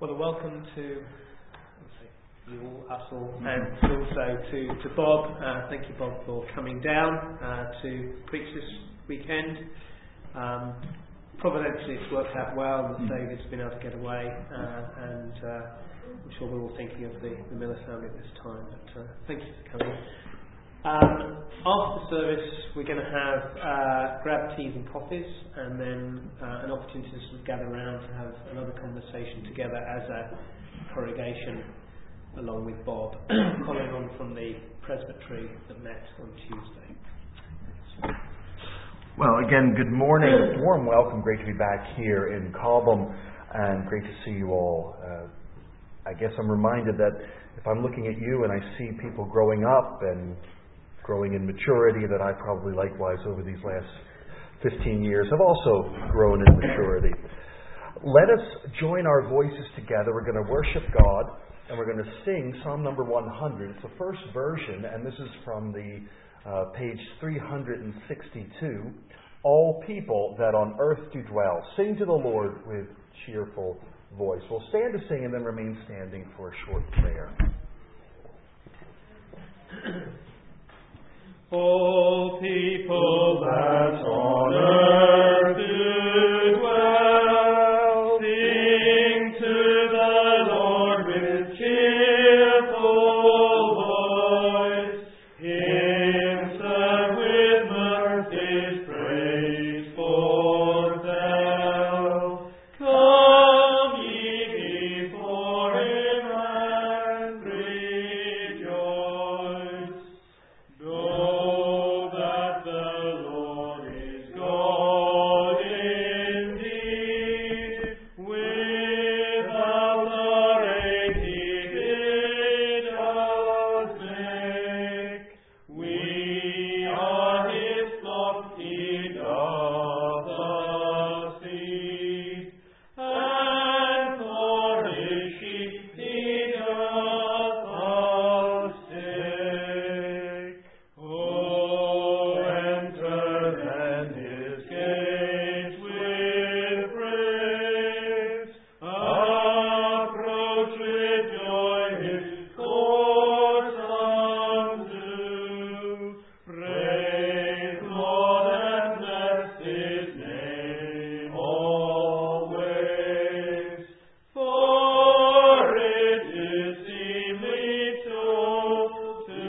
Well, a welcome to you all, us all, and also to Bob. Thank you, Bob, for coming down to preach this weekend. Providentially, it's worked out well that David's been able to get away, and I'm sure we're all thinking of the Miller family at this time. But thank you for coming. After the service, we're going to have grab teas and coffees, and then an opportunity to sort of gather around to have another conversation together as a congregation, along with Bob, following on from the presbytery that met on Tuesday. Well, again, good morning. Warm welcome. Great to be back here in Cobham, and great to see you all. I guess I'm reminded that if I'm looking at you and I see people growing up and growing in maturity, that I probably likewise over these last 15 years have also grown in maturity. Let us join our voices together. We're going to worship God, and we're going to sing Psalm number 100. It's the first version, and this is from the page 362. All people that on earth do dwell, sing to the Lord with cheerful voice. We'll stand to sing and then remain standing for a short prayer. All people that on earth do dwell, sing to the Lord with cheerful voice. Him serve with mercy's praise foretell. Come ye before him and rejoice. Know that the Lord is God indeed. Without array he did us make. We are his flock, he doth us feed. And for his sheep he doth us take. Oh, enter then his gates with praise. Approach with joy his courts unto. Praise Lord and bless his name always. For it is seemly so to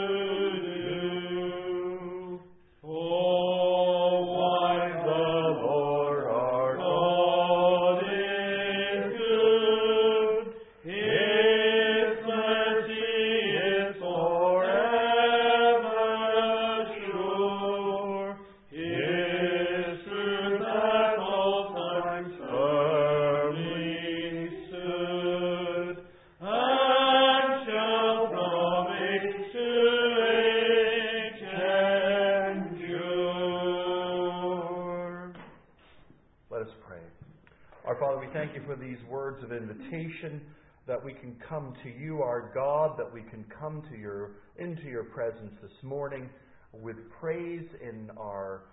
do. Oh, why the Lord our God is good. His mercy is forever sure. His truth at all times firmly stood, and shall from age to age endure. Let us pray. Our Father, we thank you for these words of invitation, that we can come to you, our God, that we can come to into your presence this morning with praise in our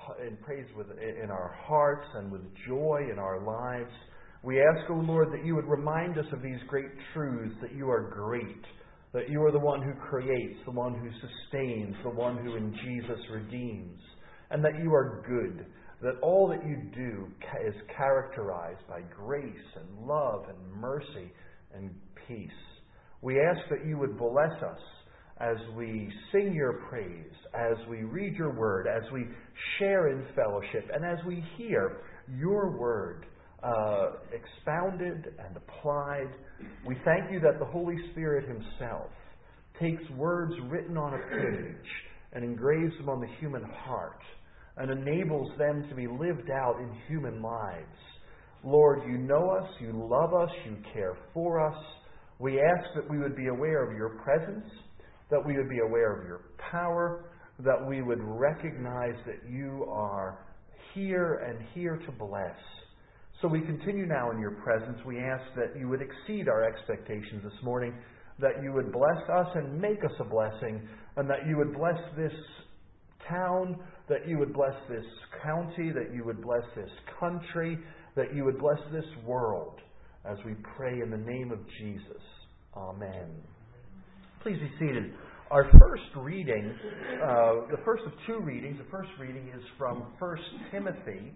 hearts and with joy in our lives. We ask, O Lord, that you would remind us of these great truths, that you are great, that you are the one who creates, the one who sustains, the one who in Jesus redeems, and that you are good, that all that you do is characterized by grace and love and mercy and peace. We ask that you would bless us as we sing your praise, as we read your word, as we share in fellowship, and as we hear your word expounded and applied. We thank you that the Holy Spirit himself takes words written on a page and engraves them on the human heart and enables them to be lived out in human lives. Lord, you know us, you love us, you care for us. We ask that we would be aware of your presence, that we would be aware of your power, that we would recognize that you are here and here to bless. So we continue now in your presence. We ask that you would exceed our expectations this morning, that you would bless us and make us a blessing, and that you would bless this town, that you would bless this county, that you would bless this country, that you would bless this world, as we pray in the name of Jesus. Amen. Please be seated. Our first reading, the first of two readings, the first reading is from 1 Timothy,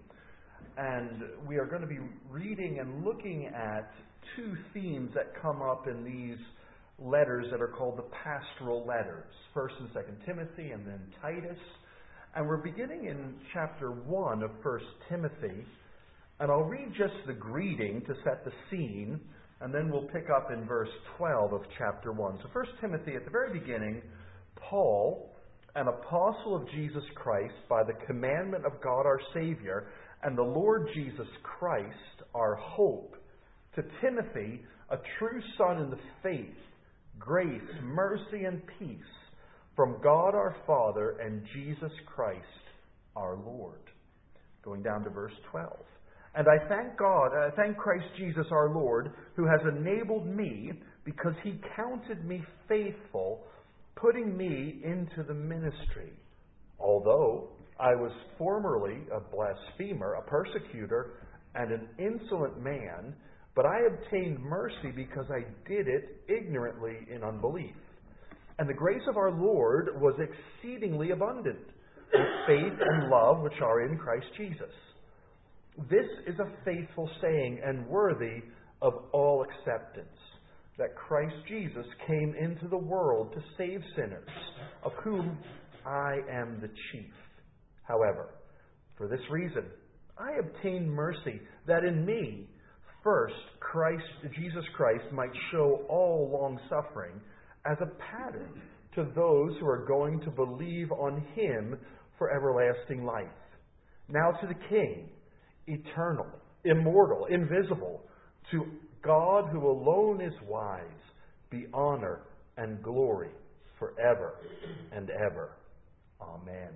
and we are going to be reading and looking at two themes that come up in these letters that are called the pastoral letters, 1st and 2nd Timothy, and then Titus. And we're beginning in chapter 1 of 1 Timothy, and I'll read just the greeting to set the scene, and then we'll pick up in verse 12 of chapter 1. So 1 Timothy, at the very beginning, Paul, an apostle of Jesus Christ, by the commandment of God our Savior, and the Lord Jesus Christ, our hope, to Timothy, a true son in the faith, grace, mercy, and peace from God our Father and Jesus Christ our Lord. Going down to verse 12. And I thank Christ Jesus our Lord, who has enabled me, because he counted me faithful, putting me into the ministry. Although I was formerly a blasphemer, a persecutor, and an insolent man, but I obtained mercy because I did it ignorantly in unbelief. And the grace of our Lord was exceedingly abundant, with faith and love which are in Christ Jesus. This is a faithful saying and worthy of all acceptance, that Christ Jesus came into the world to save sinners, of whom I am the chief. However, for this reason, I obtained mercy, that in me, first, Jesus Christ might show all long-suffering as a pattern to those who are going to believe on him for everlasting life. Now to the King, eternal, immortal, invisible, to God who alone is wise, be honor and glory forever and ever. Amen.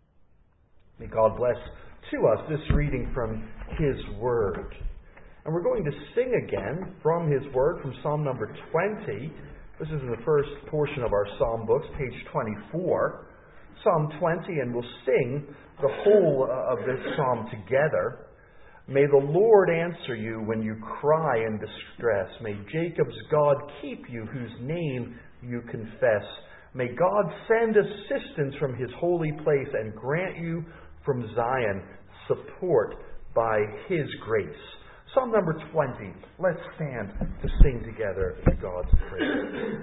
May God bless to us this reading from his word. And we're going to sing again from his word, from Psalm number 20. This is in the first portion of our psalm books, page 24. Psalm 20, and we'll sing the whole of this psalm together. May the Lord answer you when you cry in distress. May Jacob's God keep you, whose name you confess. May God send assistance from his holy place and grant you from Zion support by his grace. Psalm number 20. Let's stand to sing together God's praise.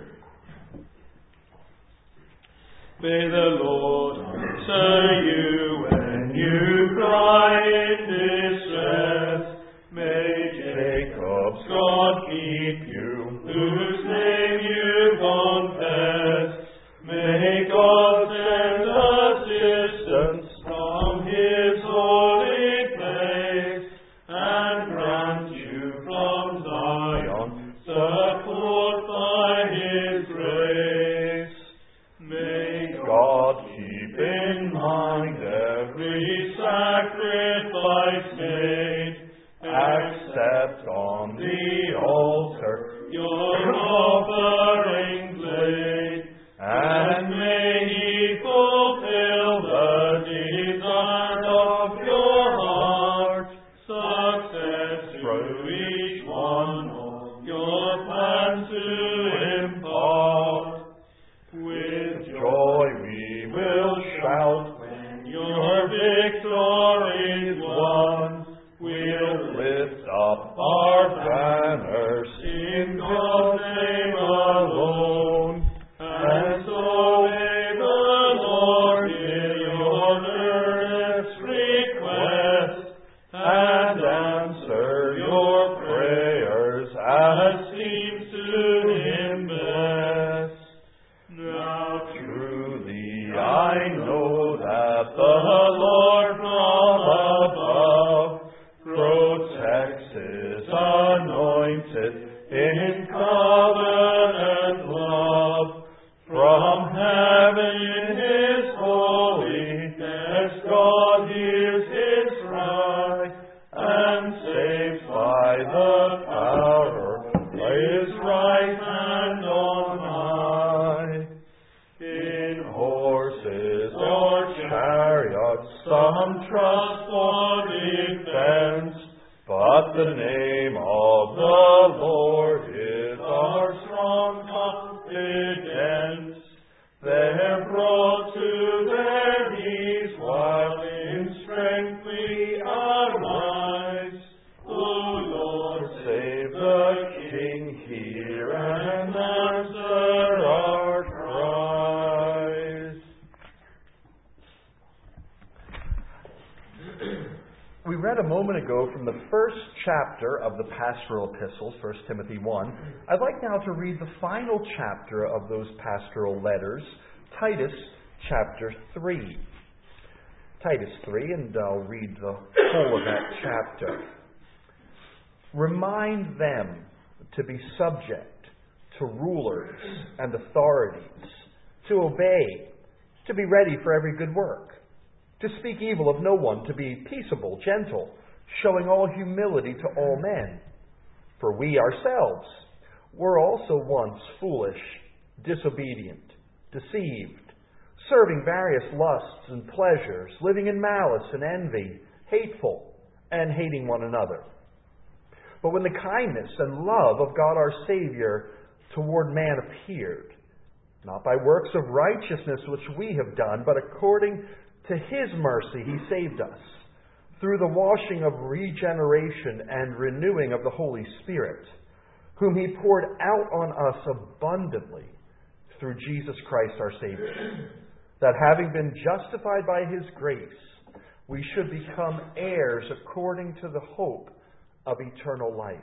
May the Lord answer you when you cry in distress. May Jacob's God keep you, whose name you confess. May God send assistance from his holy place, and grant you from Zion support by his grace. May God keep in mind every sacrifice made. Accept on the altar your offerings laid, and may he fulfill the desire of your heart. Success through each one of your plans to impart. With joy we will shout when your victory is won. We'll lift up our banners in God's name alone. And so may the Lord hear your earnest request and answer your prayers as seems to him best. Now truly I know that the Lord from above protects his anointed in covenant love. From heaven in his holiness God hears his cry, and saves by the power of his right hand on high. In horses or chariots some trust for defense, but the name of the chapter of the pastoral epistles, 1 Timothy 1, I'd like now to read the final chapter of those pastoral letters, Titus chapter 3. Titus 3, and I'll read the whole of that chapter. Remind them to be subject to rulers and authorities, to obey, to be ready for every good work, to speak evil of no one, to be peaceable, gentle, showing all humility to all men. For we ourselves were also once foolish, disobedient, deceived, serving various lusts and pleasures, living in malice and envy, hateful, and hating one another. But when the kindness and love of God our Savior toward man appeared, not by works of righteousness which we have done, but according to His mercy He saved us, through the washing of regeneration and renewing of the Holy Spirit, whom He poured out on us abundantly through Jesus Christ our Savior, that having been justified by His grace, we should become heirs according to the hope of eternal life.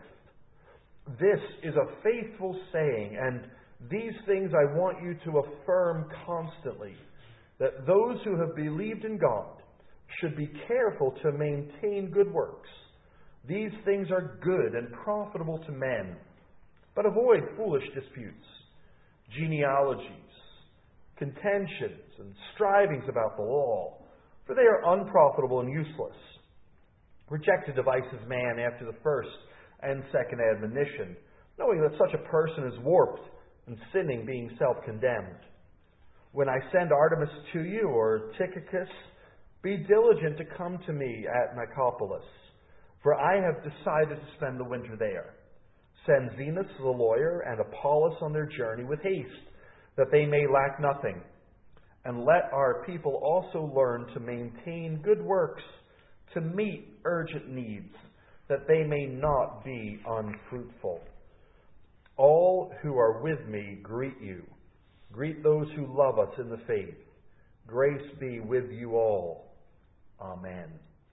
This is a faithful saying, and these things I want you to affirm constantly, that those who have believed in God should be careful to maintain good works. These things are good and profitable to men, but avoid foolish disputes, genealogies, contentions, and strivings about the law, for they are unprofitable and useless. Reject a divisive man after the first and second admonition, knowing that such a person is warped and sinning, being self-condemned. When I send Artemis to you, or Tychicus, be diligent to come to me at Nicopolis, for I have decided to spend the winter there. Send Zenas the lawyer and Apollos on their journey with haste, that they may lack nothing. And let our people also learn to maintain good works, to meet urgent needs, that they may not be unfruitful. All who are with me greet you. Greet those who love us in the faith. Grace be with you all. Amen.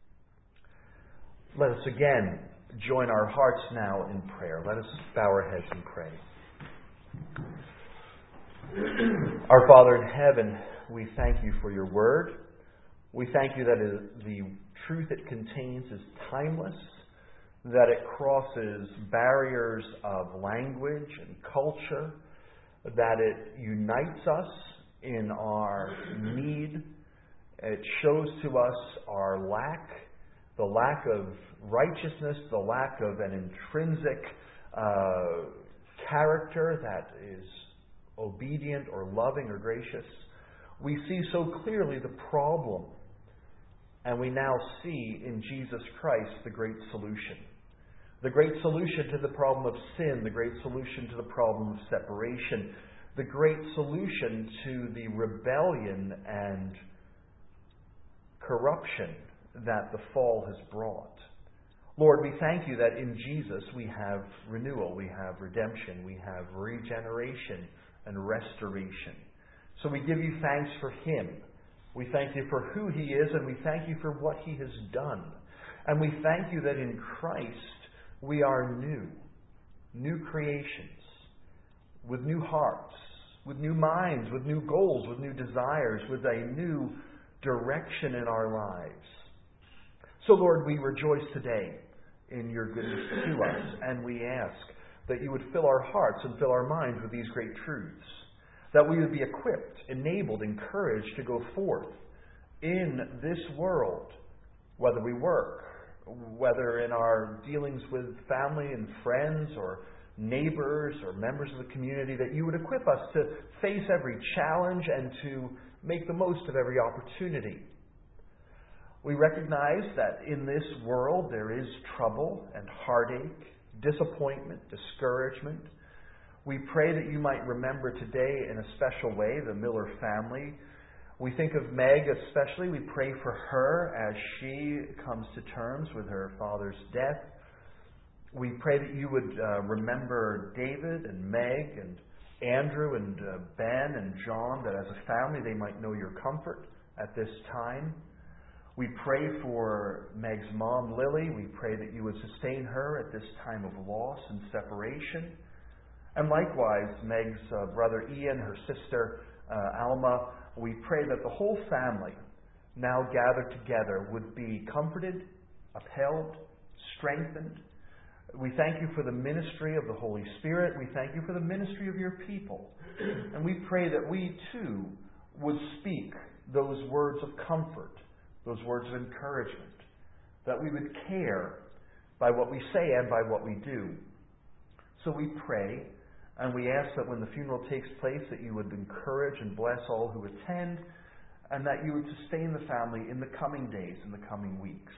Let us again join our hearts now in prayer. Let us bow our heads and pray. Our Father in heaven, we thank you for your word. We thank you that the truth it contains is timeless, that it crosses barriers of language and culture, that it unites us in our need. It shows to us our lack, the lack of righteousness, the lack of an intrinsic character that is obedient or loving or gracious. We see so clearly the problem, and we now see in Jesus Christ the great solution. The great solution to the problem of sin, the great solution to the problem of separation, the great solution to the rebellion and corruption that the fall has brought. Lord, we thank you that in Jesus we have renewal, we have redemption, we have regeneration and restoration. So we give you thanks for Him. We thank you for who He is, and we thank you for what He has done. And we thank you that in Christ we are new creations, with new hearts, with new minds, with new goals, with new desires, with a new direction in our lives. So, Lord, we rejoice today in your goodness to us, and we ask that you would fill our hearts and fill our minds with these great truths, that we would be equipped, enabled, encouraged to go forth in this world, whether we work, whether in our dealings with family and friends or neighbors or members of the community, that you would equip us to face every challenge and to make the most of every opportunity. We recognize that in this world there is trouble and heartache, disappointment, discouragement. We pray that you might remember today in a special way the Miller family. We think of Meg especially. We pray for her as she comes to terms with her father's death. We pray that you would remember David and Meg and Andrew and Ben and John, that as a family they might know your comfort at this time. We pray for Meg's mom, Lily. We pray that you would sustain her at this time of loss and separation. And likewise, Meg's brother Ian, her sister Alma, we pray that the whole family now gathered together would be comforted, upheld, strengthened. We thank you for the ministry of the Holy Spirit. We thank you for the ministry of your people. And we pray that we too would speak those words of comfort, those words of encouragement, that we would care by what we say and by what we do. So we pray, and we ask that when the funeral takes place, that you would encourage and bless all who attend, and that you would sustain the family in the coming days, in the coming weeks.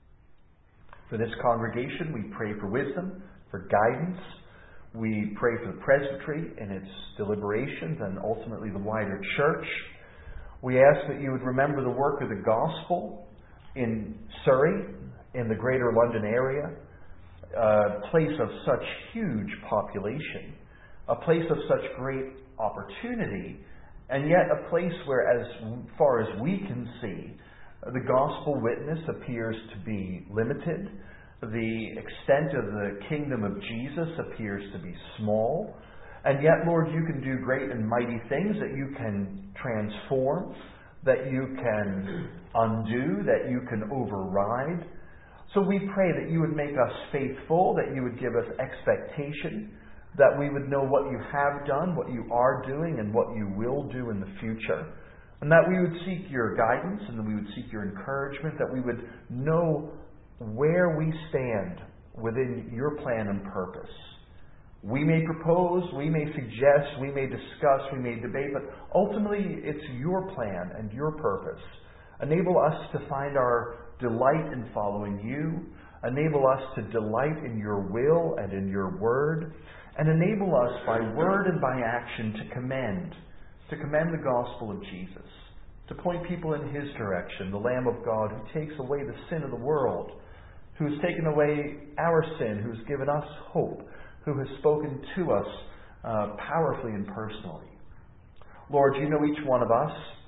For this congregation, we pray for wisdom, for guidance. We pray for the presbytery and its deliberations, and ultimately the wider church. We ask that you would remember the work of the gospel in Surrey, in the greater London area, a place of such huge population, a place of such great opportunity, and yet a place where, as far as we can see, the gospel witness appears to be limited. The extent of the kingdom of Jesus appears to be small. And yet, Lord, you can do great and mighty things, that you can transform, that you can undo, that you can override. So we pray that you would make us faithful, that you would give us expectation, that we would know what you have done, what you are doing, and what you will do in the future. And that we would seek your guidance, and that we would seek your encouragement, that we would know where we stand within your plan and purpose. We may propose, we may suggest, we may discuss, we may debate, but ultimately it's your plan and your purpose. Enable us to find our delight in following you. Enable us to delight in your will and in your word. And enable us by word and by action to commend the gospel of Jesus, to point people in his direction, the Lamb of God who takes away the sin of the world, who has taken away our sin, who has given us hope, who has spoken to us powerfully and personally. Lord, you know each one of us.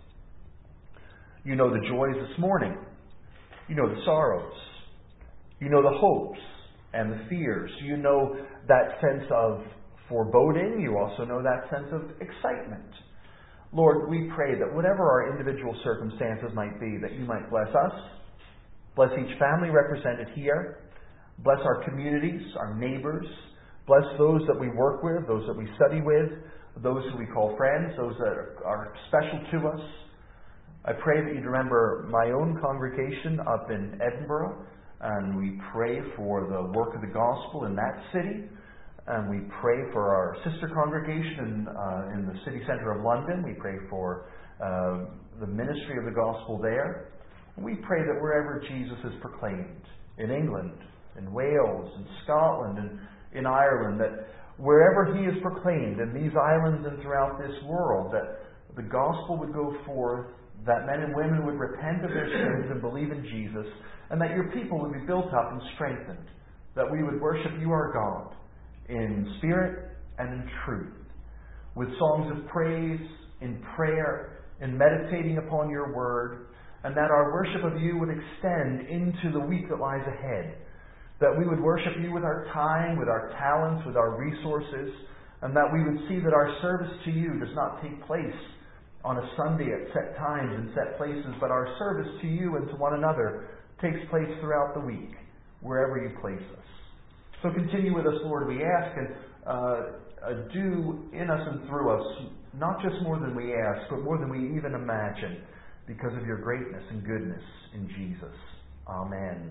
You know the joys this morning. You know the sorrows. You know the hopes and the fears. You know that sense of foreboding. You also know that sense of excitement. Lord, we pray that whatever our individual circumstances might be, that you might bless us, bless each family represented here, bless our communities, our neighbors, bless those that we work with, those that we study with, those who we call friends, those that are special to us. I pray that you'd remember my own congregation up in Edinburgh, and we pray for the work of the gospel in that city. And we pray for our sister congregation in the city centre of London. We pray for the ministry of the gospel there. And we pray that wherever Jesus is proclaimed, in England, in Wales, in Scotland, and in Ireland, that wherever he is proclaimed in these islands and throughout this world, that the gospel would go forth, that men and women would repent of their sins and believe in Jesus, and that your people would be built up and strengthened, that we would worship you, our God, in spirit and in truth, with songs of praise, in prayer, in meditating upon your word, and that our worship of you would extend into the week that lies ahead, that we would worship you with our time, with our talents, with our resources, and that we would see that our service to you does not take place on a Sunday at set times and set places, but our service to you and to one another takes place throughout the week, wherever you place us. So continue with us, Lord, we ask, and do in us and through us, not just more than we ask, but more than we even imagine, because of your greatness and goodness in Jesus. Amen.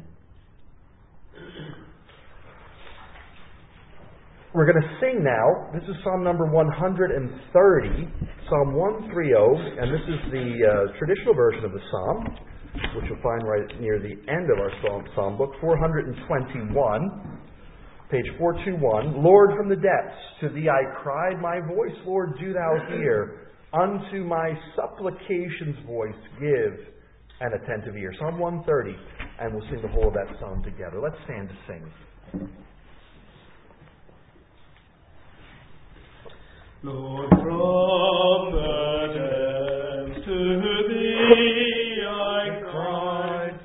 We're going to sing now. This is Psalm number 130, Psalm 130, and this is the traditional version of the Psalm, which you'll find right near the end of our Psalm book, 421. Page 421, Lord, from the depths to thee I cried, my voice, Lord, do thou hear. Unto my supplications voice give an attentive ear. Psalm 130, and we'll sing the whole of that psalm together. Let's stand to sing. Lord, from the depths to thee I cried.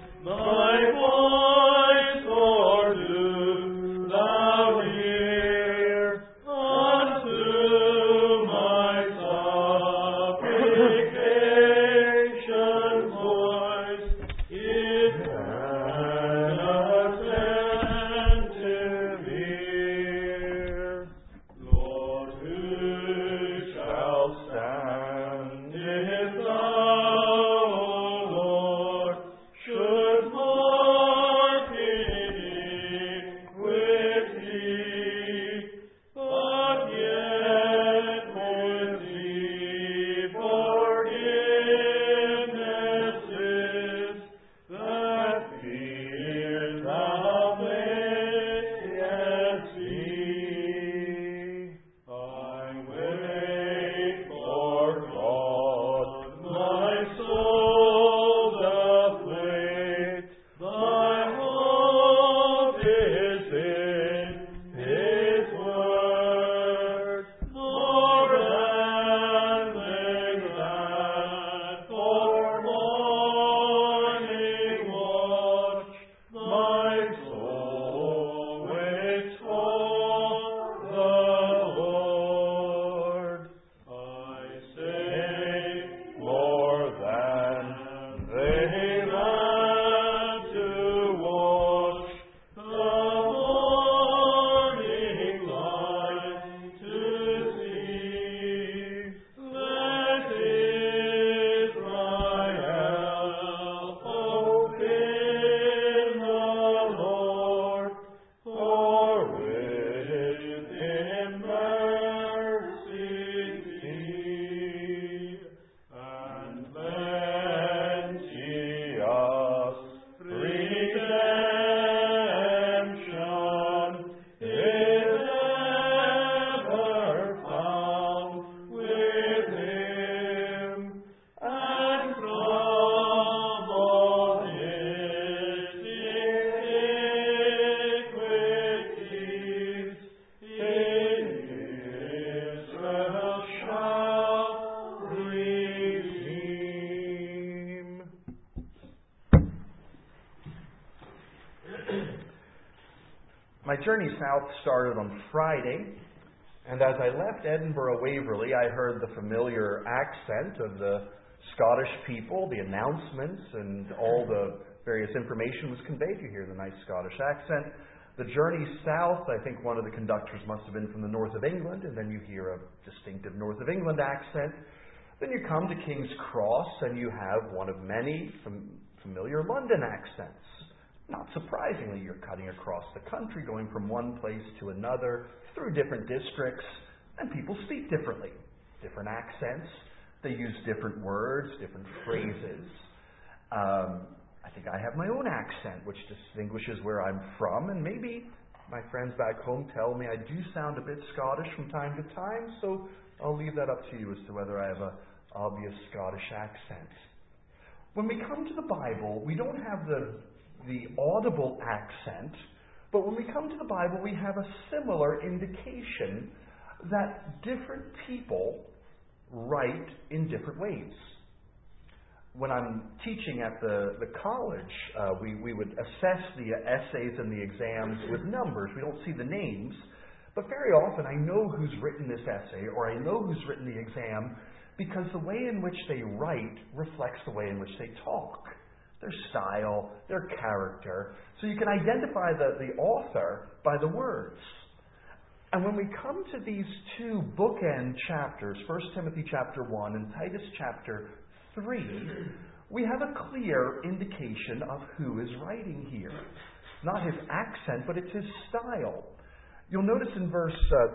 journey south started on Friday, and as I left Edinburgh Waverley, I heard the familiar accent of the Scottish people, the announcements, and all the various information was conveyed. You hear the nice Scottish accent. The journey south, I think one of the conductors must have been from the north of England, and then you hear a distinctive north of England accent. Then you come to King's Cross, and you have one of many familiar London accents. Not surprisingly, you're cutting across the country, going from one place to another, through different districts, and people speak differently. Different accents. They use different words, different phrases. I think I have my own accent, which distinguishes where I'm from, and maybe my friends back home tell me I do sound a bit Scottish from time to time, so I'll leave that up to you as to whether I have an obvious Scottish accent. When we come to the Bible, we don't have the audible accent, but when we come to the Bible, we have a similar indication that different people write in different ways. When I'm teaching at the college, we would assess the essays and the exams with numbers. We don't see the names, but very often I know who's written this essay or I know who's written the exam because the way in which they write reflects the way in which they talk, their style, their character. So you can identify the author by the words. And when we come to these two bookend chapters, 1 Timothy chapter 1 and Titus chapter 3, we have a clear indication of who is writing here. Not his accent, but it's his style. You'll notice in verse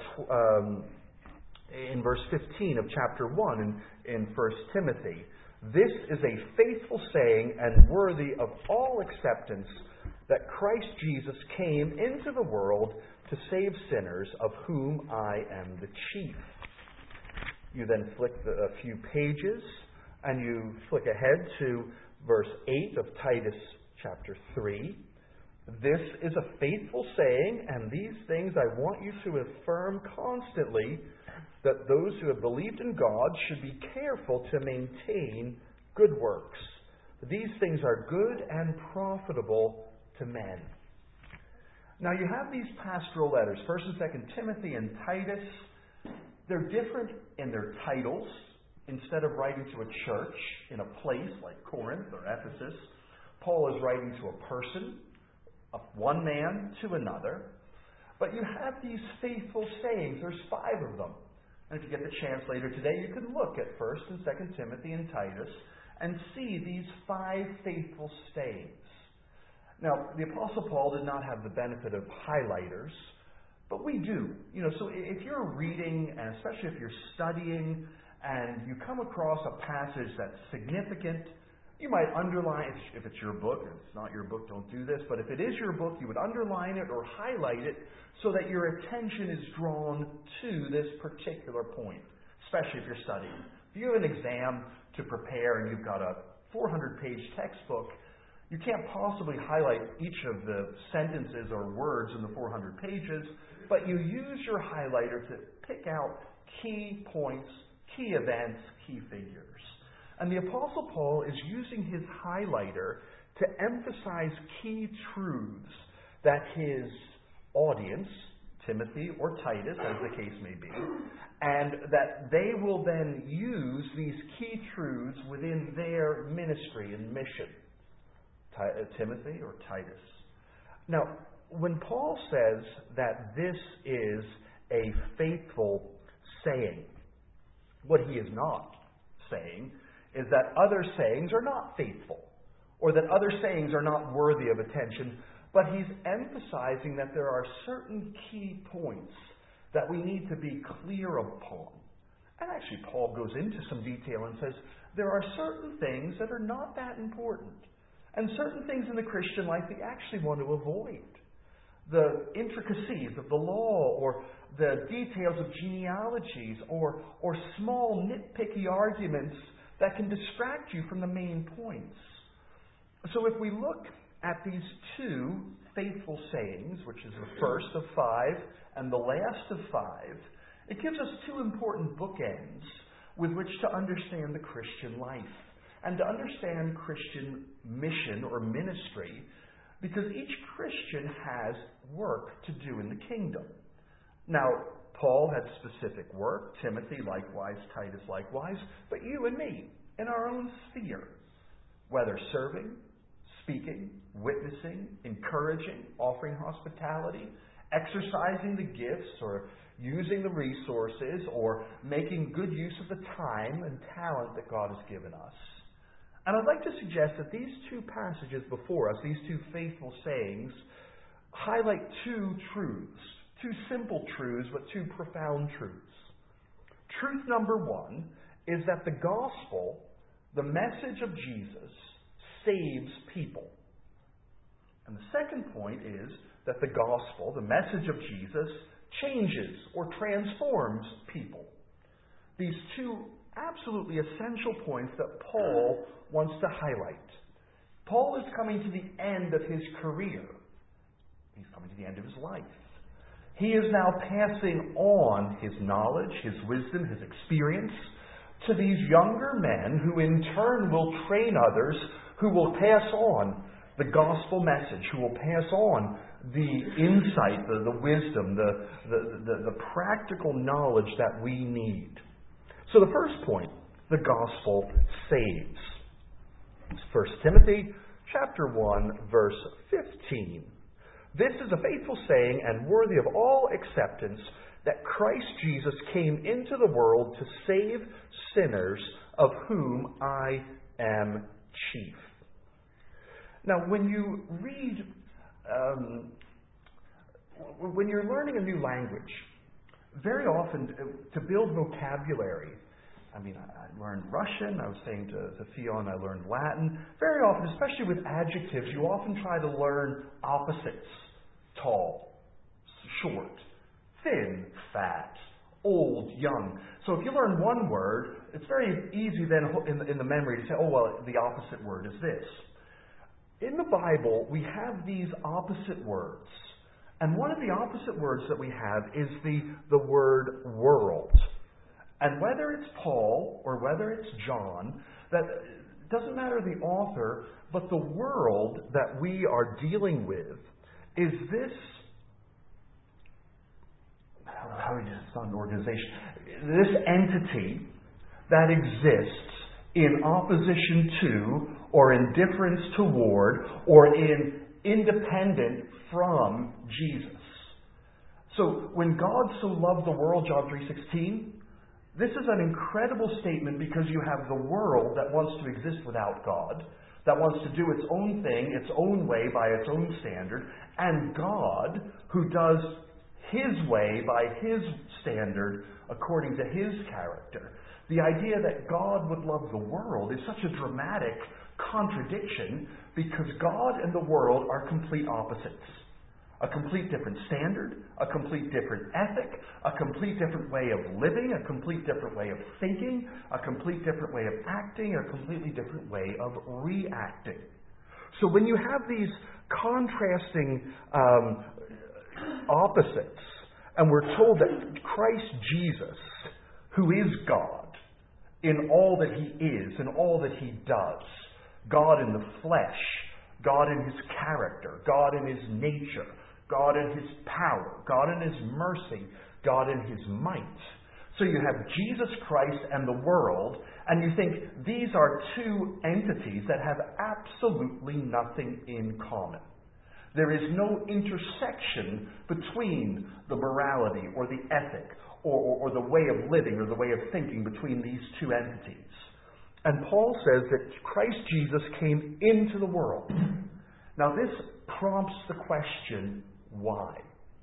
15 of chapter 1 in 1 Timothy, this is a faithful saying and worthy of all acceptance that Christ Jesus came into the world to save sinners, of whom I am the chief. You then flick a few pages, and you flick ahead to verse 8 of Titus chapter 3. This is a faithful saying, and these things I want you to affirm constantly, that those who have believed in God should be careful to maintain good works. These things are good and profitable to men. Now you have these pastoral letters, 1 and 2 Timothy and Titus. They're different in their titles. Instead of writing to a church in a place like Corinth or Ephesus, Paul is writing to a person, of one man to another. But you have these faithful sayings. There's 5 of them. And if you get the chance later today, you can look at 1 and 2 Timothy and Titus and see these 5 faithful sayings. Now, the Apostle Paul did not have the benefit of highlighters, but we do. So if you're reading, and especially if you're studying, and you come across a passage that's significant, you might underline, if it's your book. If it's not your book, don't do this. But if it is your book, you would underline it or highlight it so that your attention is drawn to this particular point, especially if you're studying. If you have an exam to prepare and you've got a 400-page textbook, you can't possibly highlight each of the sentences or words in the 400 pages, but you use your highlighter to pick out key points, key events, key figures. And the Apostle Paul is using his highlighter to emphasize key truths that his audience, Timothy or Titus, as the case may be, and that they will then use these key truths within their ministry and mission. Timothy or Titus. Now, when Paul says that this is a faithful saying, what he is not saying is that other sayings are not faithful, or that other sayings are not worthy of attention, but he's emphasizing that there are certain key points that we need to be clear upon. And actually, Paul goes into some detail and says there are certain things that are not that important, and certain things in the Christian life we actually want to avoid. The intricacies of the law, or the details of genealogies, or small nitpicky arguments that can distract you from the main points. So if we look at these 2 faithful sayings, which is the first of 5 and the last of 5, it gives us 2 important bookends with which to understand the Christian life and to understand Christian mission or ministry, because each Christian has work to do in the kingdom. Now, Paul had specific work, Timothy likewise, Titus likewise, but you and me, in our own sphere, whether serving, speaking, witnessing, encouraging, offering hospitality, exercising the gifts, or using the resources, or making good use of the time and talent that God has given us. And I'd like to suggest that these two passages before us, these two faithful sayings, highlight two truths, two simple truths, but two profound truths. Truth number one is that the gospel, the message of Jesus, saves people. And the second point is that the gospel, the message of Jesus, changes or transforms people. These two absolutely essential points that Paul wants to highlight. Paul is coming to the end of his career. He's coming to the end of his life. He is now passing on his knowledge, his wisdom, his experience to these younger men who in turn will train others, who will pass on the gospel message, who will pass on the insight, the wisdom, the practical knowledge that we need. So the first point, the gospel saves. It's 1 Timothy chapter 1, verse 15. This is a faithful saying and worthy of all acceptance, that Christ Jesus came into the world to save sinners, of whom I am chief. Now, when you read, when you're learning a new language, very often to build vocabulary, I learned Russian, I was saying to Theon, I learned Latin. Very often, especially with adjectives, you often try to learn opposites. Tall, short, thin, fat, old, young. So if you learn one word, it's very easy then in the memory to say, oh, well, the opposite word is this. In the Bible, we have these opposite words. And one of the opposite words that we have is the word world. And whether it's Paul or whether it's John, that doesn't matter the author, but the world that we are dealing with is this, it's not an organization, this entity that exists in opposition to, or in difference toward, or in independent from Jesus. So when God so loved the world, John 3:16, this is an incredible statement because you have the world that wants to exist without God, that wants to do its own thing, its own way, by its own standard, and God, who does His way by His standard, according to His character. The idea that God would love the world is such a dramatic contradiction because God and the world are complete opposites. A complete different standard, a complete different ethic, a complete different way of living, a complete different way of thinking, a complete different way of acting, a completely different way of reacting. So when you have these contrasting opposites, and we're told that Christ Jesus, who is God, in all that He is, in all that He does, God in the flesh, God in His character, God in His nature, God in His power, God in His mercy, God in His might. So you have Jesus Christ and the world, and you think these are two entities that have absolutely nothing in common. There is no intersection between the morality or the ethic or the way of living or the way of thinking between these two entities. And Paul says that Christ Jesus came into the world. Now this prompts the question, why?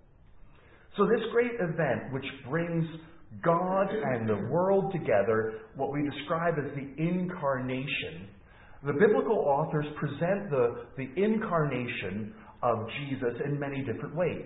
So this great event which brings God and the world together, what we describe as the incarnation, the biblical authors present the incarnation of Jesus in many different ways.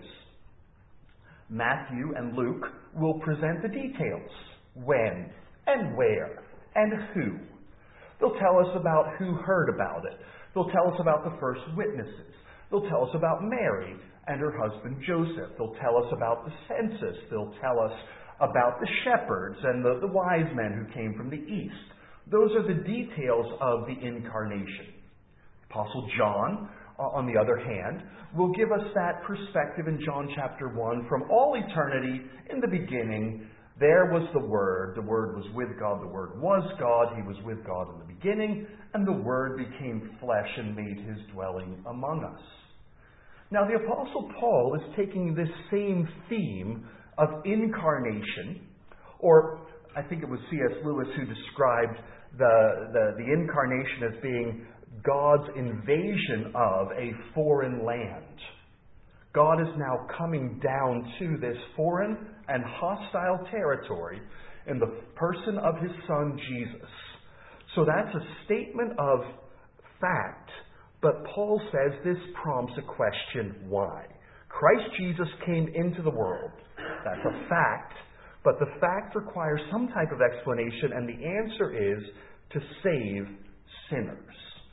Matthew and Luke will present the details, when and where and who. They'll tell us about who heard about it. They'll tell us about the first witnesses. They'll tell us about Mary and her husband Joseph. They'll tell us about the census. They'll tell us about the shepherds and the wise men who came from the east. Those are the details of the incarnation. Apostle John on the other hand, will give us that perspective in John chapter 1. From all eternity, in the beginning, there was the Word. The Word was with God. The Word was God. He was with God in the beginning. And the Word became flesh and made his dwelling among us. Now, the Apostle Paul is taking this same theme of incarnation, or I think it was C.S. Lewis who described the incarnation as being God's invasion of a foreign land. God is now coming down to this foreign and hostile territory in the person of his Son, Jesus. So that's a statement of fact, but Paul says this prompts a question, why? Christ Jesus came into the world. That's a fact, but the fact requires some type of explanation, and the answer is to save sinners.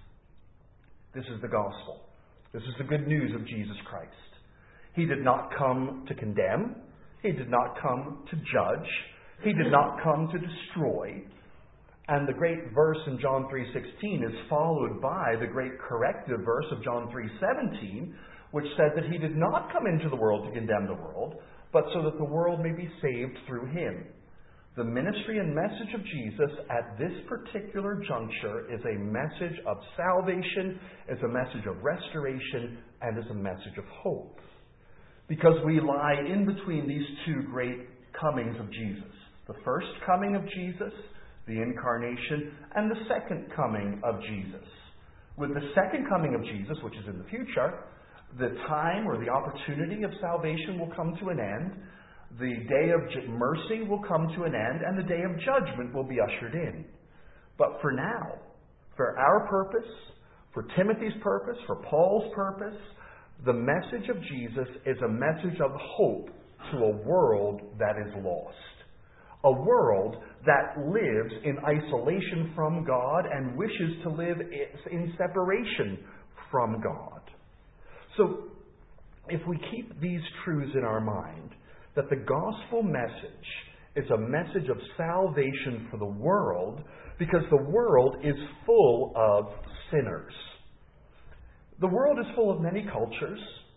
This is the gospel. This is the good news of Jesus Christ. He did not come to condemn. He did not come to judge. He did not come to destroy. And the great verse in John 3:16 is followed by the great corrective verse of John 3:17, which said that he did not come into the world to condemn the world, but so that the world may be saved through him. The ministry and message of Jesus at this particular juncture is a message of salvation, is a message of restoration, and is a message of hope. Because we lie in between these two great comings of Jesus. The first coming of Jesus, the incarnation, and the second coming of Jesus. With the second coming of Jesus, which is in the future, the time or the opportunity of salvation will come to an end. The day of mercy will come to an end, and the day of judgment will be ushered in. But for now, for our purpose, for Timothy's purpose, for Paul's purpose, the message of Jesus is a message of hope to a world that is lost. A world that lives in isolation from God and wishes to live in separation from God. So, if we keep these truths in our mind, that the gospel message is a message of salvation for the world, because the world is full of sinners. The world is full of many cultures.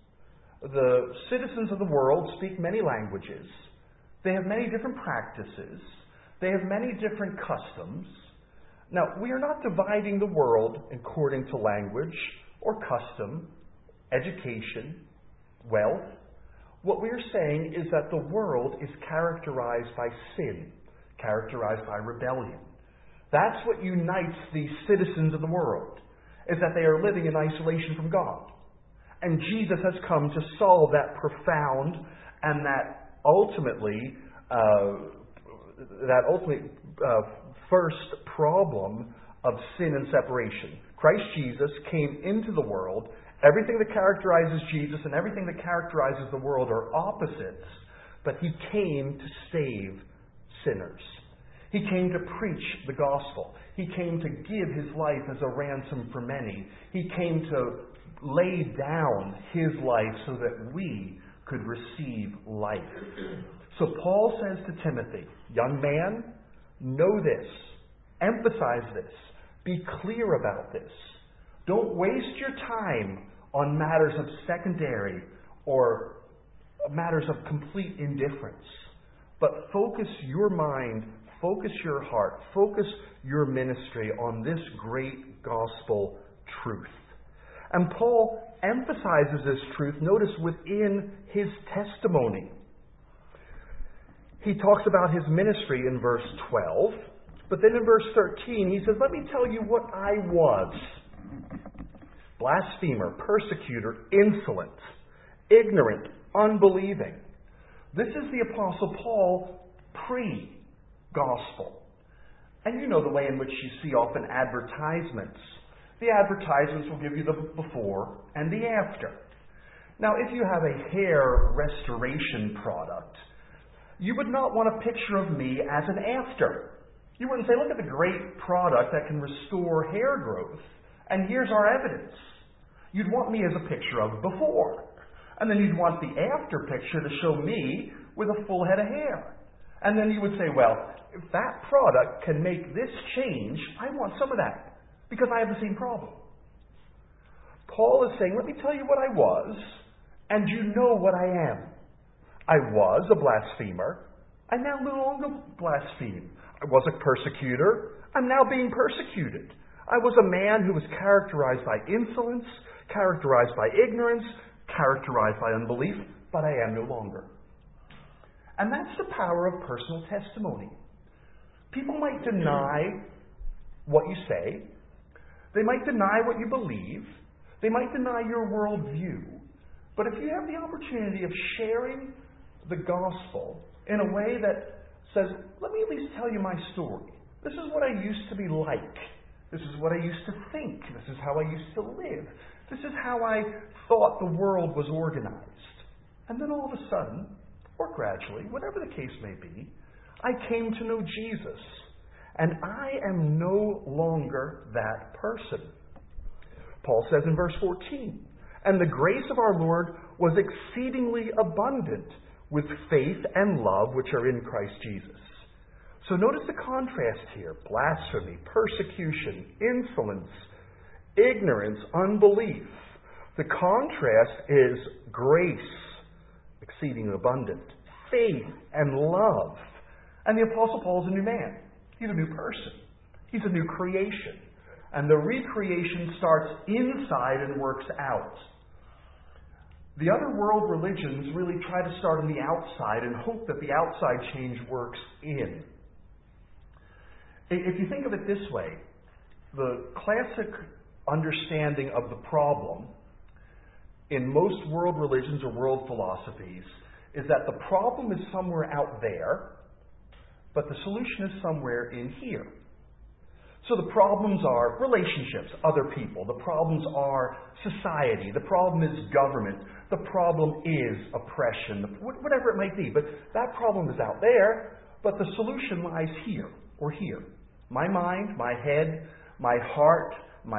The citizens of the world speak many languages. They have many different practices. They have many different customs. Now, we are not dividing the world according to language or custom, education, wealth. What we're saying is that the world is characterized by sin, characterized by rebellion. That's what unites the citizens of the world, is that they are living in isolation from God. And Jesus has come to solve that profound and that ultimately first problem of sin and separation. Christ Jesus came into the world. Everything that characterizes Jesus and everything that characterizes the world are opposites, but he came to save sinners. He came to preach the gospel. He came to give his life as a ransom for many. He came to lay down his life so that we could receive life. So Paul says to Timothy, young man, know this, emphasize this, be clear about this. Don't waste your time on matters of secondary or matters of complete indifference. But focus your mind, focus your heart, focus your ministry on this great gospel truth. And Paul emphasizes this truth, notice, within his testimony. He talks about his ministry in verse 12, but then in verse 13 he says, let me tell you what I was. Blasphemer, persecutor, insolent, ignorant, unbelieving. This is the Apostle Paul pre-gospel. And you know the way in which you see often advertisements. The advertisements will give you the before and the after. Now, if you have a hair restoration product, you would not want a picture of me as an after. You wouldn't say, look at the great product that can restore hair growth, and here's our evidence. You'd want me as a picture of before. And then you'd want the after picture to show me with a full head of hair. And then you would say, well, if that product can make this change, I want some of that, because I have the same problem. Paul is saying, let me tell you what I was, and you know what I am. I was a blasphemer. I now no longer blaspheme. I was a persecutor. I'm now being persecuted. I was a man who was characterized by insolence, characterized by ignorance, characterized by unbelief, but I am no longer. And that's the power of personal testimony. People might deny what you say. They might deny what you believe. They might deny your worldview. But if you have the opportunity of sharing the gospel in a way that says, let me at least tell you my story. This is what I used to be like. This is what I used to think. This is how I used to live. This is how I thought the world was organized. And then all of a sudden, or gradually, whatever the case may be, I came to know Jesus. And I am no longer that person. Paul says in verse 14, and the grace of our Lord was exceedingly abundant with faith and love which are in Christ Jesus. So notice the contrast here. Blasphemy, persecution, insolence, ignorance, unbelief. The contrast is grace, exceeding abundant, faith and love. And the Apostle Paul is a new man. He's a new person. He's a new creation. And the recreation starts inside and works out. The other world religions really try to start on the outside and hope that the outside change works in. If you think of it this way, the classic understanding of the problem in most world religions or world philosophies is that the problem is somewhere out there, but the solution is somewhere in here. So the problems are relationships, other people. The problems are society. The problem is government. The problem is oppression, whatever it might be. But that problem is out there, but the solution lies here or here. My mind, my head, my heart,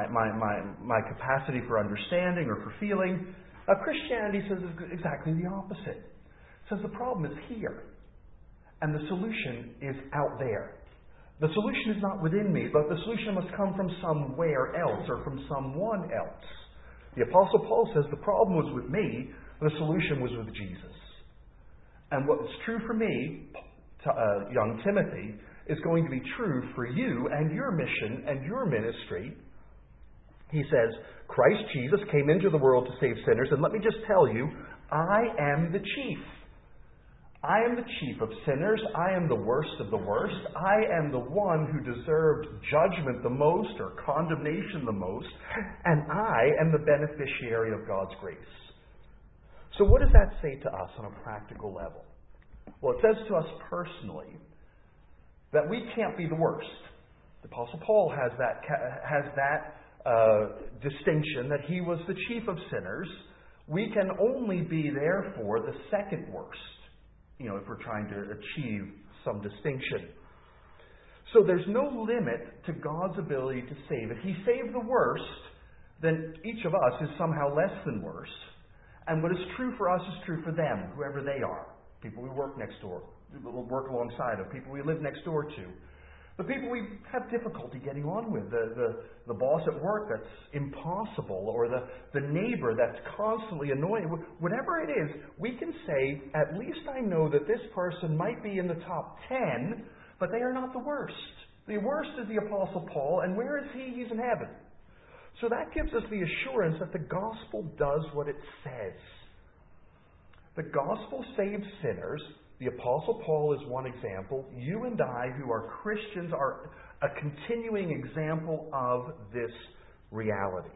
my capacity for understanding or for feeling. Christianity says exactly the opposite. It says the problem is here, and the solution is out there. The solution is not within me, but the solution must come from somewhere else or from someone else. The Apostle Paul says the problem was with me, the solution was with Jesus. And what's true for me, young Timothy, is going to be true for you and your mission and your ministry. He says, Christ Jesus came into the world to save sinners, and let me just tell you, I am the chief. I am the chief of sinners. I am the worst of the worst. I am the one who deserved judgment the most or condemnation the most. And I am the beneficiary of God's grace. So what does that say to us on a practical level? Well, it says to us personally that we can't be the worst. The Apostle Paul has that distinction that he was the chief of sinners. We can only be, therefore, the second worst. If we're trying to achieve some distinction. So there's no limit to God's ability to save. If He saved the worst, then each of us is somehow less than worse. And what is true for us is true for them, whoever they are. People we work next door, work alongside of, people we live next door to. The people we have difficulty getting on with, the boss at work that's impossible, or the neighbor that's constantly annoying. Whatever it is, we can say, at least I know that this person might be in the top 10, but they are not the worst. The worst is the Apostle Paul, and where is he? He's in heaven. So that gives us the assurance that the gospel does what it says. The gospel saves sinners. The Apostle Paul is one example. You and I, who are Christians, are a continuing example of this reality.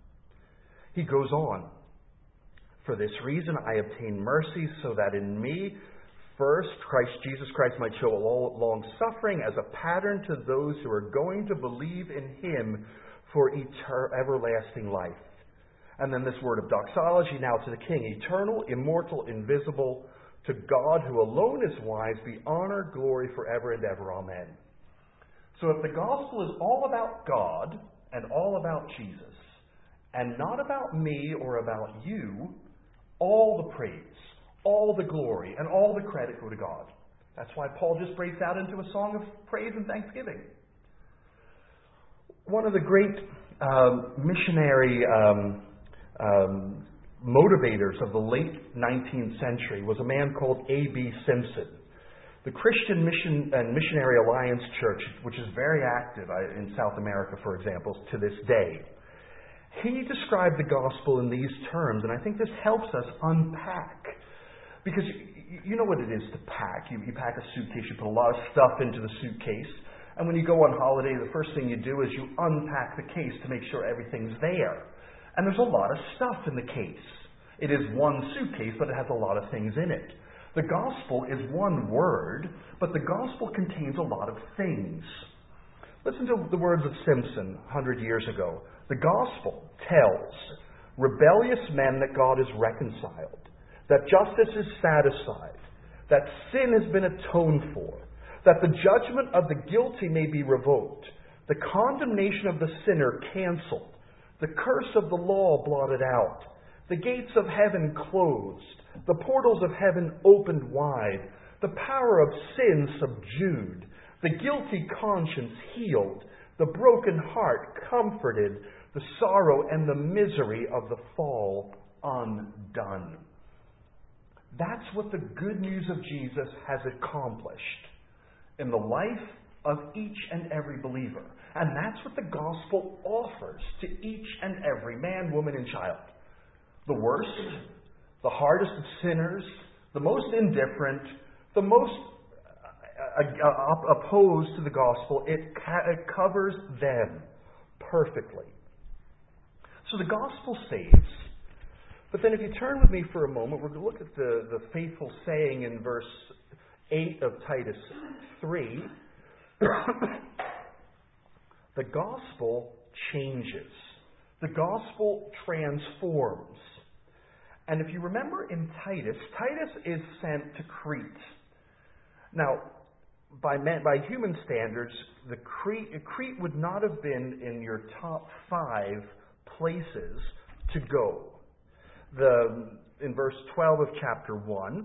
He goes on. For this reason I obtain mercy, so that in me, first, Jesus Christ might show long suffering as a pattern to those who are going to believe in Him for everlasting life. And then this word of doxology now to the King, eternal, immortal, invisible, to God who alone is wise, be honor, glory forever and ever. Amen. So if the gospel is all about God and all about Jesus, and not about me or about you, all the praise, all the glory, and all the credit go to God. That's why Paul just breaks out into a song of praise and thanksgiving. One of the great missionary motivators of the late 19th century was a man called A.B. Simpson. The Christian Mission and Missionary Alliance Church, which is very active in South America, for example, to this day, he described the gospel in these terms, and I think this helps us unpack. Because you know what it is to pack. You pack a suitcase, you put a lot of stuff into the suitcase, and when you go on holiday, the first thing you do is you unpack the case to make sure everything's there. And there's a lot of stuff in the case. It is one suitcase, but it has a lot of things in it. The gospel is one word, but the gospel contains a lot of things. Listen to the words of Simpson 100 years ago. The gospel tells rebellious men that God is reconciled, that justice is satisfied, that sin has been atoned for, that the judgment of the guilty may be revoked, the condemnation of the sinner canceled, the curse of the law blotted out, the gates of heaven closed, the portals of heaven opened wide, the power of sin subdued, the guilty conscience healed, the broken heart comforted, the sorrow and the misery of the fall undone. That's what the good news of Jesus has accomplished in the life of each and every believer. And that's what the gospel offers to each and every man, woman, and child. The worst, the hardest of sinners, the most indifferent, the most opposed to the gospel, it covers them perfectly. So the gospel saves. But then if you turn with me for a moment, we're going to look at the faithful saying in verse 8 of Titus 3. The gospel changes. The gospel transforms. And if you remember in Titus, Titus is sent to Crete. Now, by human standards, Crete would not have been in your top 5 places to go. In verse 12 of chapter 1,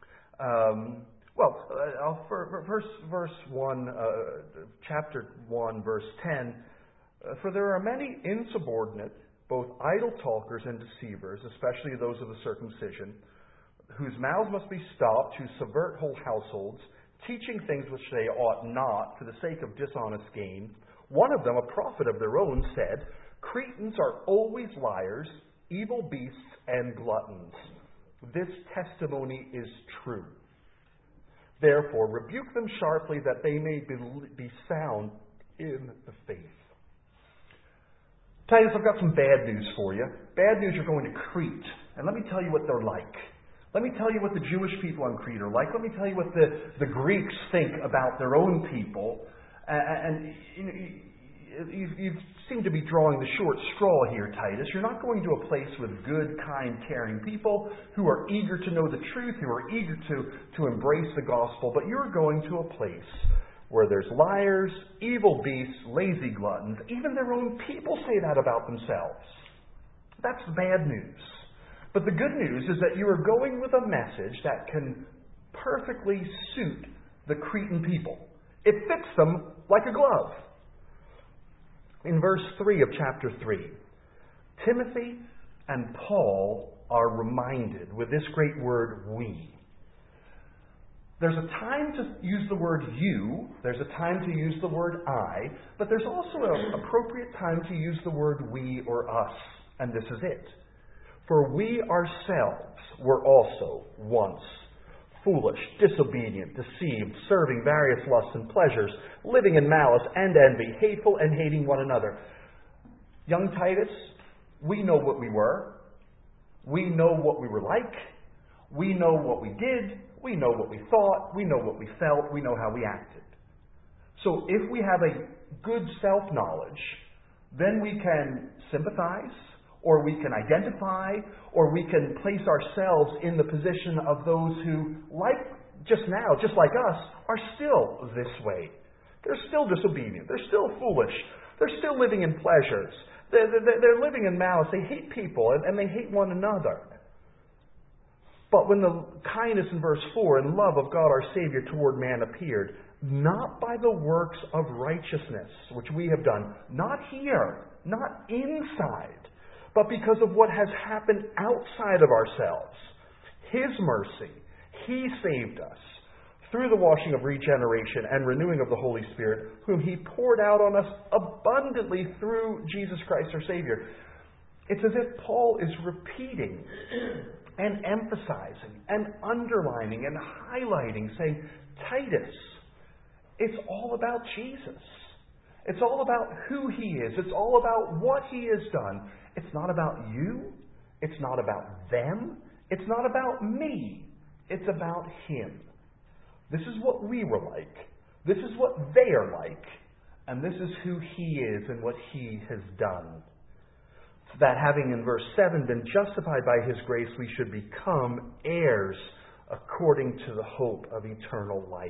verse 1, chapter 1, verse 10, for there are many insubordinate, both idle talkers and deceivers, especially those of the circumcision, whose mouths must be stopped, who subvert whole households, teaching things which they ought not, for the sake of dishonest gain. One of them, a prophet of their own, said, Cretans are always liars, evil beasts, and gluttons. This testimony is true. Therefore, rebuke them sharply, that they may be sound in the faith. Titus, I've got some bad news for you. Bad news, you're going to Crete. And let me tell you what they're like. Let me tell you what the Jewish people on Crete are like. Let me tell you what the Greeks think about their own people. And you seem to be drawing the short straw here, Titus. You're not going to a place with good, kind, caring people who are eager to know the truth, who are eager to embrace the gospel, but you're going to a place where there's liars, evil beasts, lazy gluttons. Even their own people say that about themselves. That's the bad news. But the good news is that you are going with a message that can perfectly suit the Cretan people. It fits them like a glove. In verse 3 of chapter 3, Timothy and Paul are reminded with this great word, we. There's a time to use the word you, there's a time to use the word I, but there's also an appropriate time to use the word we or us, and this is it. For we ourselves were also once foolish, disobedient, deceived, serving various lusts and pleasures, living in malice and envy, hateful and hating one another. Young Titus, we know what we were. We know what we were like. We know what we did. We know what we thought. We know what we felt. We know how we acted. So if we have a good self-knowledge, then we can sympathize, or we can identify, or we can place ourselves in the position of those who, like just now, just like us, are still this way. They're still disobedient. They're still foolish. They're still living in pleasures. They're living in malice. They hate people, and they hate one another. But when the kindness in verse 4 and love of God our Savior toward man appeared, not by the works of righteousness, which we have done, not here, not inside, but because of what has happened outside of ourselves. His mercy. He saved us through the washing of regeneration and renewing of the Holy Spirit, whom He poured out on us abundantly through Jesus Christ our Savior. It's as if Paul is repeating and emphasizing and underlining and highlighting, saying, Titus, it's all about Jesus. It's all about who He is. It's all about what He has done. It's not about you. It's not about them. It's not about me. It's about Him. This is what we were like. This is what they are like. And this is who He is and what He has done. That having in verse 7 been justified by His grace, we should become heirs according to the hope of eternal life.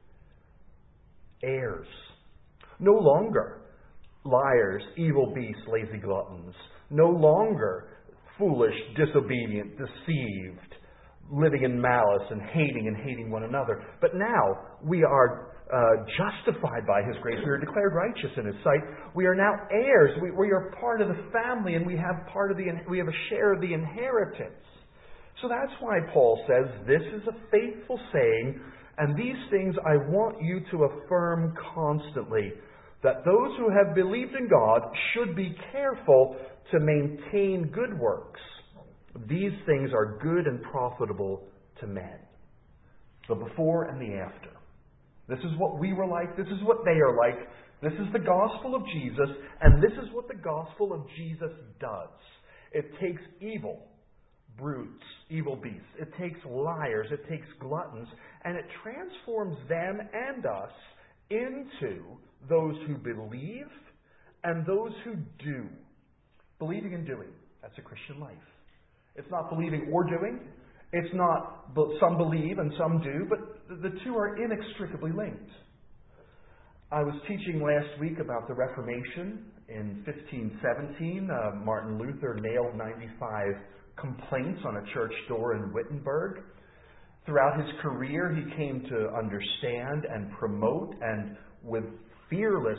Heirs. No longer liars, evil beasts, lazy gluttons. No longer foolish, disobedient, deceived, living in malice and hating one another. But now we are justified by His grace. We are declared righteous in His sight. We are now heirs. We are part of the family, and we have a share of the inheritance. So that's why Paul says, this is a faithful saying, and these things I want you to affirm constantly, that those who have believed in God should be careful to maintain good works. These things are good and profitable to men. The before and the after. This is what we were like. This is what they are like. This is the gospel of Jesus, and this is what the gospel of Jesus does. It takes evil brutes, evil beasts. It takes liars. It takes gluttons, and it transforms them and us into those who believe and those who do. Believing and doing. That's a Christian life. It's not believing or doing. It's not some believe and some do, but the two are inextricably linked. I was teaching last week about the Reformation in 1517. Martin Luther nailed 95 complaints on a church door in Wittenberg. Throughout his career, he came to understand and promote, and with fearless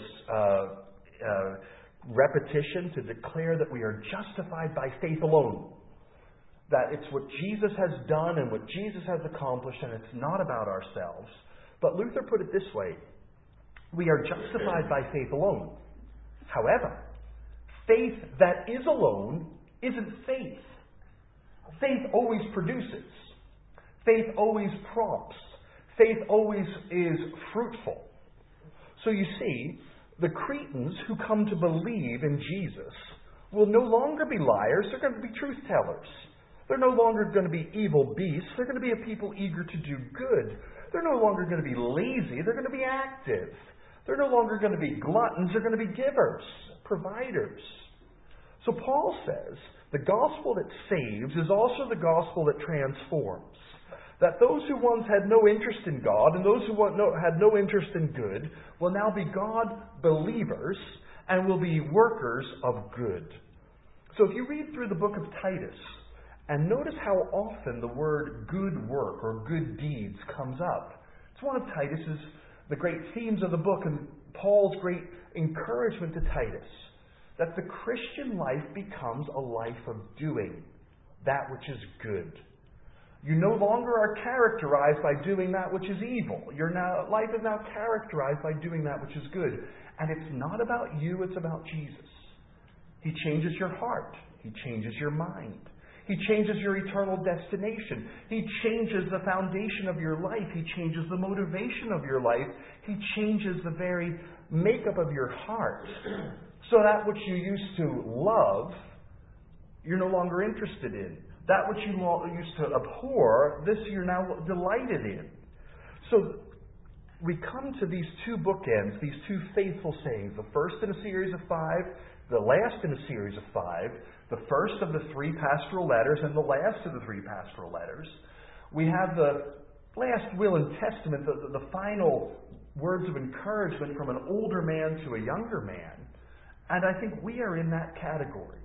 repetition, to declare that we are justified by faith alone. That it's what Jesus has done and what Jesus has accomplished, and it's not about ourselves. But Luther put it this way: we are justified by faith alone. However, faith that is alone isn't faith. Faith always produces. Faith always prompts. Faith always is fruitful. So you see, the Cretans who come to believe in Jesus will no longer be liars. They're going to be truth tellers. They're no longer going to be evil beasts. They're going to be a people eager to do good. They're no longer going to be lazy. They're going to be active. They're no longer going to be gluttons. They're going to be givers, providers. So Paul says the gospel that saves is also the gospel that transforms. That those who once had no interest in God and those who had no interest in good will now be God believers and will be workers of good. So if you read through the book of Titus, and notice how often the word good work or good deeds comes up. It's one of Titus's, the great themes of the book, and Paul's great encouragement to Titus, that the Christian life becomes a life of doing that which is good. You no longer are characterized by doing that which is evil. Life is now characterized by doing that which is good. And it's not about you, it's about Jesus. He changes your heart. He changes your mind. He changes your eternal destination. He changes the foundation of your life. He changes the motivation of your life. He changes the very makeup of your heart. So that which you used to love, you're no longer interested in. That which you used to abhor, this you're now delighted in. So we come to these two bookends, these two faithful sayings. The first in a series of 5, the last in a series of 5. The first of the 3 pastoral letters and the last of the 3 pastoral letters. We have the last will and testament, the final words of encouragement from an older man to a younger man. And I think we are in that category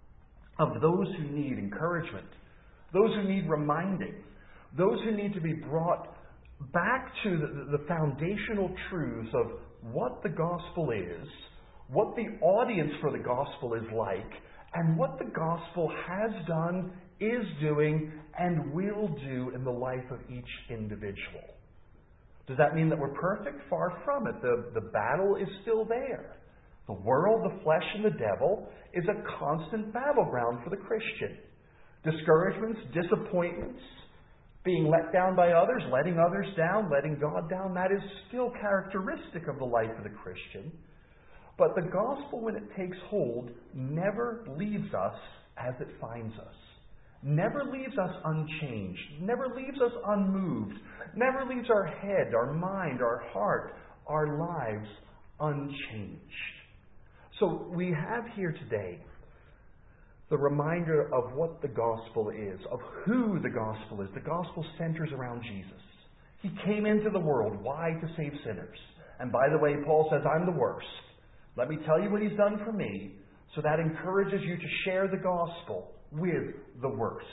of those who need encouragement, those who need reminding, those who need to be brought back to the foundational truths of what the gospel is, what the audience for the gospel is like, and what the gospel has done, is doing, and will do in the life of each individual. Does that mean that we're perfect? Far from it. The battle is still there. The world, the flesh, and the devil is a constant battleground for the Christian. Discouragements, disappointments, being let down by others, letting others down, letting God down, that is still characteristic of the life of the Christian. But the gospel, when it takes hold, never leaves us as it finds us. Never leaves us unchanged. Never leaves us unmoved. Never leaves our head, our mind, our heart, our lives unchanged. So we have here today the reminder of what the gospel is, of who the gospel is. The gospel centers around Jesus. He came into the world. Why? To save sinners. And by the way, Paul says, I'm the worst. Let me tell you what he's done for me. So that encourages you to share the gospel with the worst.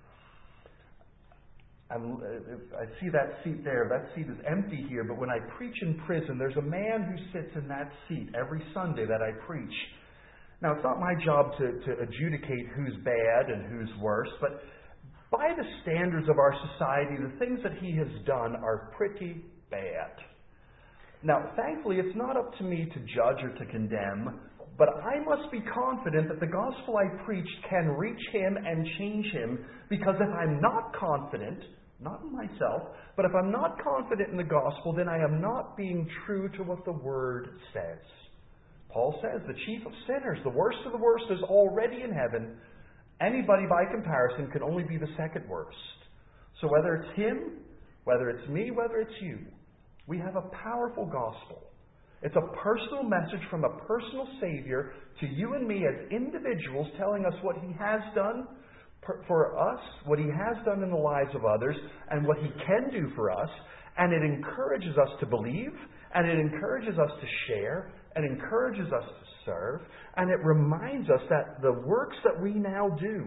I see that seat there. That seat is empty here, but when I preach in prison, there's a man who sits in that seat every Sunday that I preach. Now, it's not my job to adjudicate who's bad and who's worse, but by the standards of our society, the things that he has done are pretty bad. Now, thankfully, it's not up to me to judge or to condemn, but I must be confident that the gospel I preach can reach him and change him, because if I'm not confident, not in myself, but if I'm not confident in the gospel, then I am not being true to what the Word says. Paul says the chief of sinners, the worst of the worst, is already in heaven. Anybody by comparison can only be the second worst. So whether it's him, whether it's me, whether it's you, we have a powerful gospel. It's a personal message from a personal Savior to you and me as individuals, telling us what He has done for us, what He has done in the lives of others, and what He can do for us. And it encourages us to believe, and it encourages us to share, and encourages us to serve, and it reminds us that the works that we now do,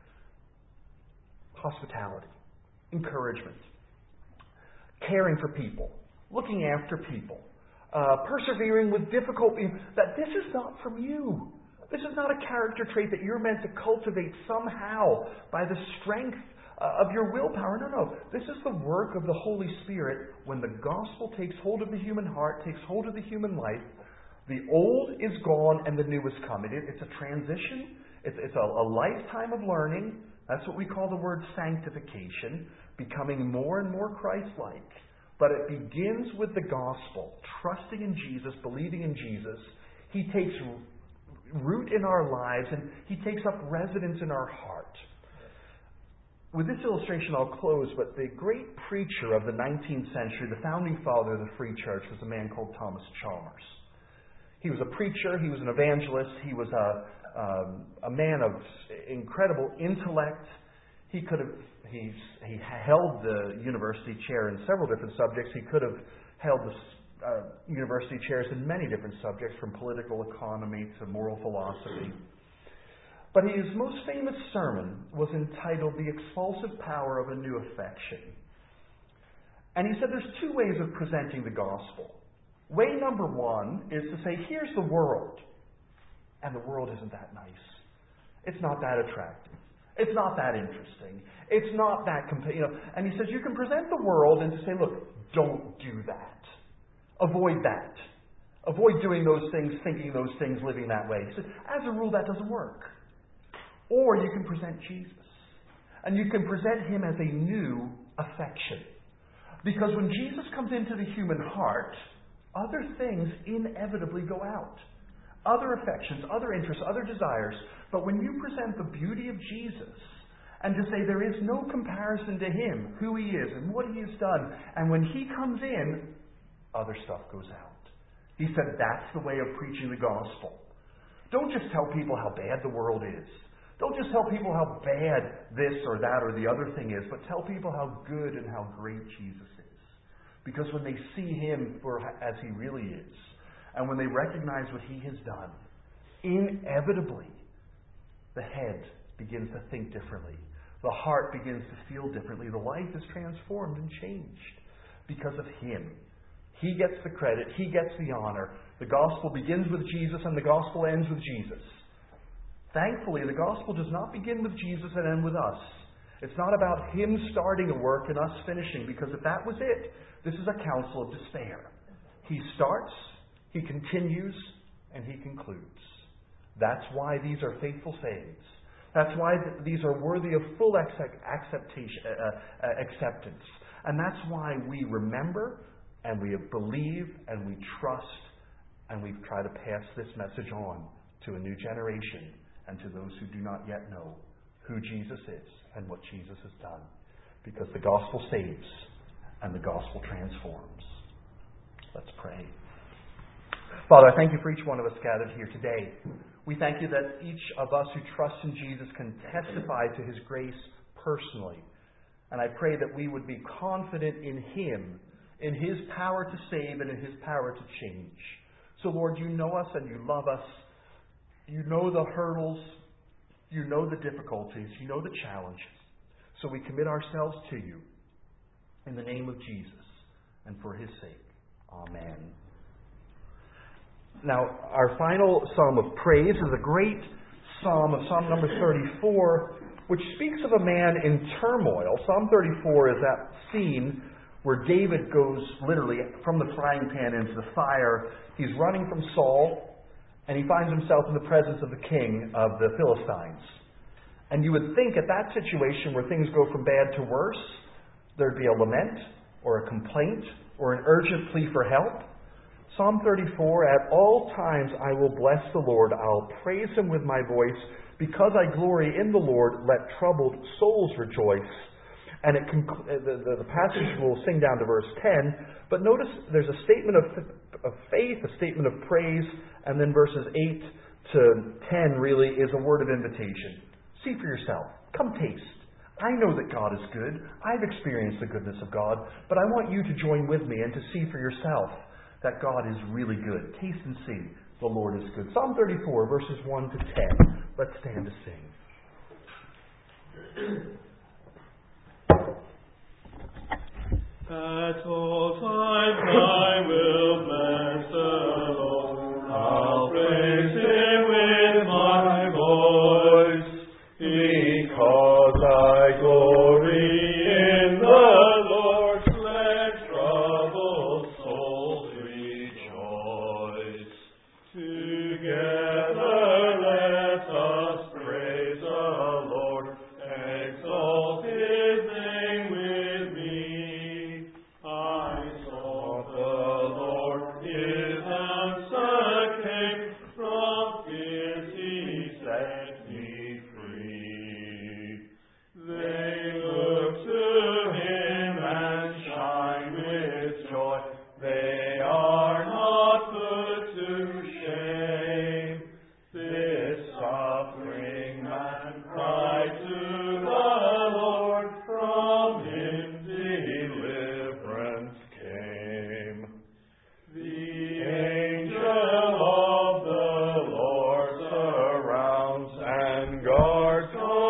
hospitality, encouragement, caring for people, looking after people, persevering with difficulty, that this is not from you. This is not a character trait that you're meant to cultivate somehow by the strength of your willpower. No. This is the work of the Holy Spirit when the gospel takes hold of the human heart, takes hold of the human life. The old is gone and the new has come. It's a transition. It's a lifetime of learning. That's what we call the word sanctification, becoming more and more Christ-like. But it begins with the gospel, trusting in Jesus, believing in Jesus. He takes root in our lives and He takes up residence in our heart. With this illustration I'll close, but the great preacher of the 19th century, the founding father of the Free Church, was a man called Thomas Chalmers. He was a preacher, he was an evangelist, he was a man of incredible intellect. He held the university chair in several different subjects. He could have held the university chairs in many different subjects, from political economy to moral philosophy. But his most famous sermon was entitled The Expulsive Power of a New Affection. And he said there's two ways of presenting the gospel. Way number one is to say, here's the world. And the world isn't that nice. It's not that attractive. It's not that interesting. It's not that And he says you can present the world and to say, look, don't do that. Avoid that. Avoid doing those things, thinking those things, living that way. He says, as a rule, that doesn't work. Or you can present Jesus. And you can present Him as a new affection. Because when Jesus comes into the human heart, other things inevitably go out. Other affections, other interests, other desires. But when you present the beauty of Jesus, and to say there is no comparison to Him, who He is and what He has done, and when He comes in, other stuff goes out. He said that's the way of preaching the gospel. Don't just tell people how bad the world is. Don't just tell people how bad this or that or the other thing is, but tell people how good and how great Jesus is. Because when they see Him for as He really is, and when they recognize what He has done, inevitably, the head begins to think differently. The heart begins to feel differently. The life is transformed and changed because of Him. He gets the credit. He gets the honor. The gospel begins with Jesus and the gospel ends with Jesus. Thankfully, the gospel does not begin with Jesus and end with us. It's not about Him starting a work and us finishing, because if that was it, this is a counsel of despair. He starts, He continues, and He concludes. That's why these are faithful sayings. That's why these are worthy of full acceptance. And that's why we remember, and we believe, and we trust, and we try to pass this message on to a new generation and to those who do not yet know who Jesus is and what Jesus has done. Because the gospel saves and the gospel transforms. Let's pray. Father, I thank You for each one of us gathered here today. We thank You that each of us who trusts in Jesus can testify to His grace personally. And I pray that we would be confident in Him, in His power to save and in His power to change. So Lord, You know us and You love us. You know the hurdles. You know the difficulties. You know the challenges. So we commit ourselves to You in the name of Jesus and for His sake. Amen. Now, our final psalm of praise is a great psalm of Psalm number 34, which speaks of a man in turmoil. Psalm 34 is that scene where David goes literally from the frying pan into the fire. He's running from Saul, and he finds himself in the presence of the king of the Philistines. And you would think at that situation where things go from bad to worse, there'd be a lament or a complaint or an urgent plea for help. Psalm 34, at all times I will bless the Lord. I'll praise Him with my voice. Because I glory in the Lord, let troubled souls rejoice. And the passage will sing down to verse 10. But notice there's a statement of faith, a statement of praise, and then verses 8 to 10 really is a word of invitation. See for yourself. Come taste. I know that God is good. I've experienced the goodness of God, but I want you to join with me and to see for yourself that God is really good. Taste and see the Lord is good. Psalm 34, verses 1 to 10. Let's stand to sing. At all times I will bless the Lord. I'll praise Him with my voice, because I glory in the Lord. Let troubled souls rejoice. Together let us praise the Lord. Exalt His name with me. I sought the Lord, His answer came. From fears He set me free. They look to Him and shine with joy. They are not put to shame. This suffering man cried to the Lord. From Him deliverance came. The angel of the Lord surrounds and guards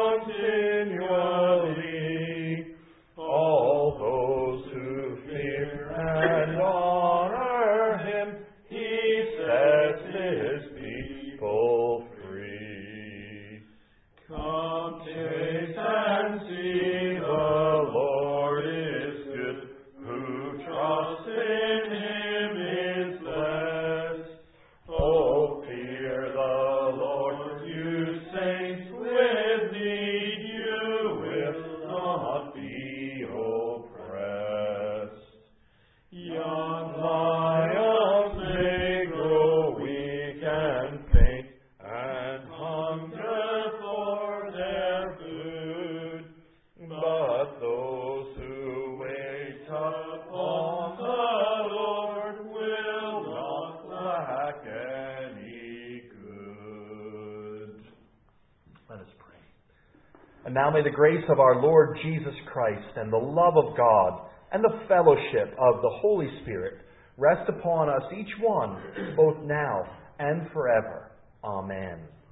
continually all those who fear and honor Him. He sets His people free. Come taste and see the Lord is good. Who trusts in Him is blessed. Oh, fear the Lord, you saints with me. You will not be oppressed. Young lions may grow weak and faint, and hunger for their food. But those who wait upon the Lord will not lack any good. Let us pray. And now may the grace of our Lord Jesus Christ and the love of God and the fellowship of the Holy Spirit rest upon us each one, both now and forever. Amen.